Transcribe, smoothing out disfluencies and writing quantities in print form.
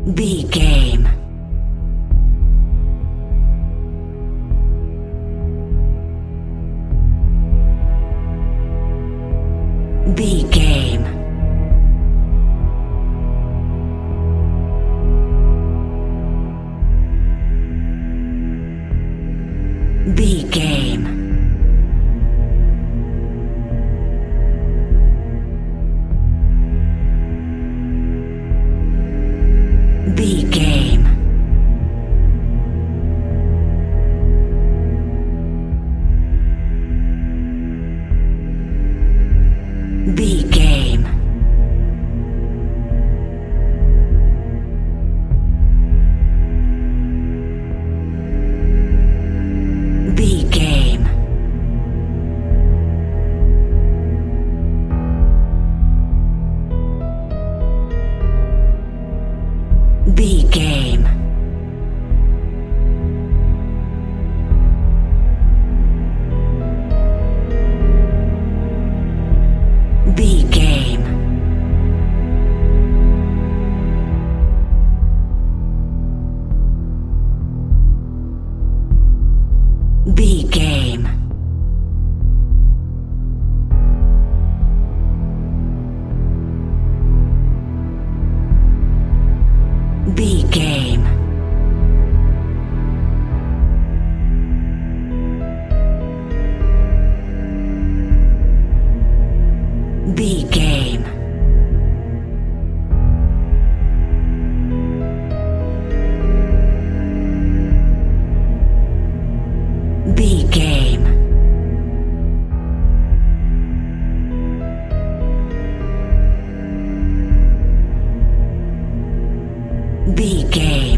B game. B game. B game. B game. B game. B game. B game. B game. B game. B game. B game. B game. B game.